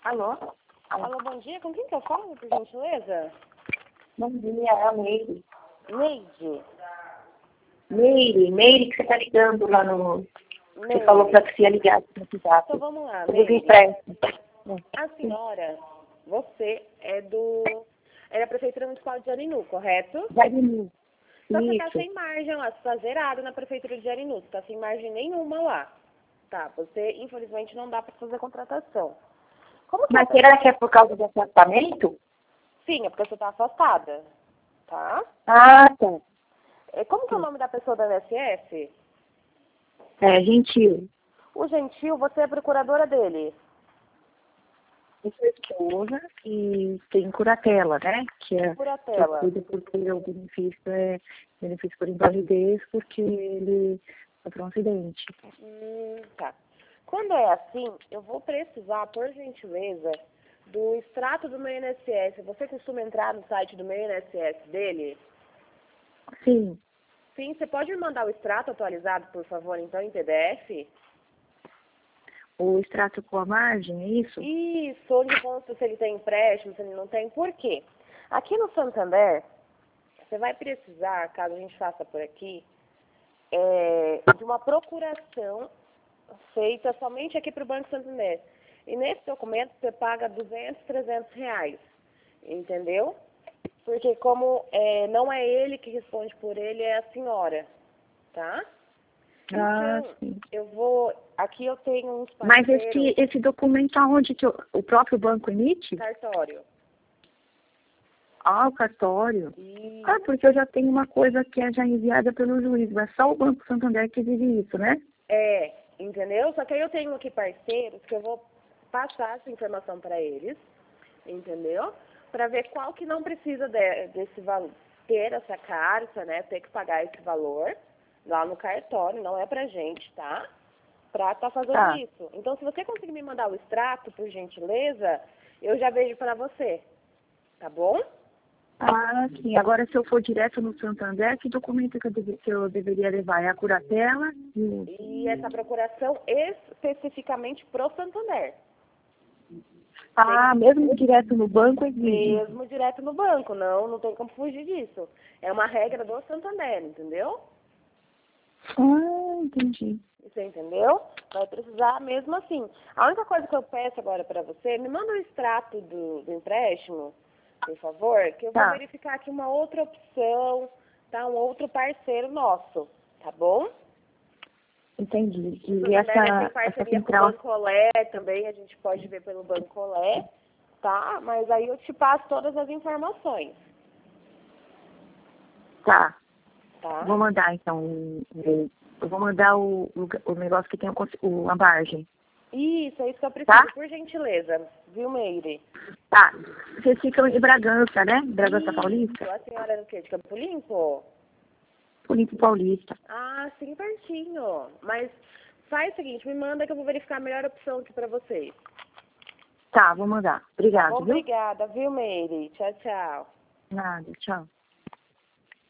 Alô? Alô, bom dia. Com quem que eu falo, por gentileza? Bom dia, é a Meire. Neide. Meire, que você tá ligando lá no... Você Meire. falou pra que você ia ligar no WhatsApp. Então vamos lá, Eu Meire. vi empréstimo. A senhora, você é da Prefeitura Municipal de Jarinu, correto? Jarinu. Só que você tá Isso. sem margem lá, você tá zerado na Prefeitura de Jarinu, você tá sem margem nenhuma lá. Tá, você infelizmente não dá pra fazer contratação. Como que Mas é? será que é por causa do afastamento? Sim, é porque você tá afastada, tá? Ah, tá. Como que é o nome da pessoa da NSS? É, Gentil. O Gentil, você é procuradora dele. Eu sou esposa e tem curatela, né? Que eu Curatela. cuido porque o benefício é benefício por invalidez, porque ele sofreu um acidente. Tá. Quando é assim, eu vou precisar, por gentileza, do extrato do meu INSS. Você costuma entrar no site do meu INSS dele? Sim. Sim, você pode me mandar o extrato atualizado, por favor, então, em PDF? O extrato com a margem, é isso? Isso, onde consta se ele tem empréstimo, se ele não tem. Por quê? Aqui no Santander, você vai precisar, caso a gente faça por aqui, de uma procuração feita somente aqui para o Banco Santander. E nesse documento você paga 200, 300 reais, entendeu? Porque como não é ele que responde por ele, é a senhora, tá? Ah, Então, sim. aqui eu tenho uns Mas parceiros, esse documento aonde que o próprio banco emite? cartório. Ah, o cartório. E Ah, porque eu já tenho uma coisa que é já enviada pelo juiz, mas só o Banco Santander que exige isso, né? entendeu? Só que aí eu tenho aqui parceiros que eu vou passar essa informação para eles, entendeu? Para ver qual que não precisa desse valor, ter essa carta, né? Ter que pagar esse valor lá no cartório, não é pra gente, tá? Pra estar fazendo Tá. isso. Então, se você conseguir me mandar o extrato, por gentileza, eu já vejo para você, tá bom? Ah, sim. Agora, se eu for direto no Santander, que documento que eu deveria levar? É a curatela? E essa procuração especificamente pro Santander. Ah, mesmo direto no banco exige. Mesmo direto no banco, não tem como fugir disso. É uma regra do Santander, entendeu? Ah, entendi. Você entendeu? Vai precisar mesmo assim. A única coisa que eu peço agora para você, me manda o extrato do empréstimo, por favor, que eu vou Tá. verificar aqui uma outra opção, tá? Um outro parceiro nosso, tá bom? Entendi. O E Santander tem essa parceria com o central... Bancolé também, a gente pode ver pelo Bancolé, tá? Mas aí eu te passo todas as informações, Tá. tá? Vou mandar, então, eu vou mandar o negócio que tem a margem. Isso, é isso que eu preciso, Tá? por gentileza, viu, Meire? Tá. Vocês ficam em Bragança, né? Bragança Paulista? A senhora é do quê? De Campo Limpo? Bonito Paulista. Ah, sim, pertinho. Mas faz o seguinte, me manda que eu vou verificar a melhor opção aqui pra vocês. Tá, vou mandar. Obrigado, viu? Obrigada, viu, Meire? Tchau, tchau. Nada, tchau.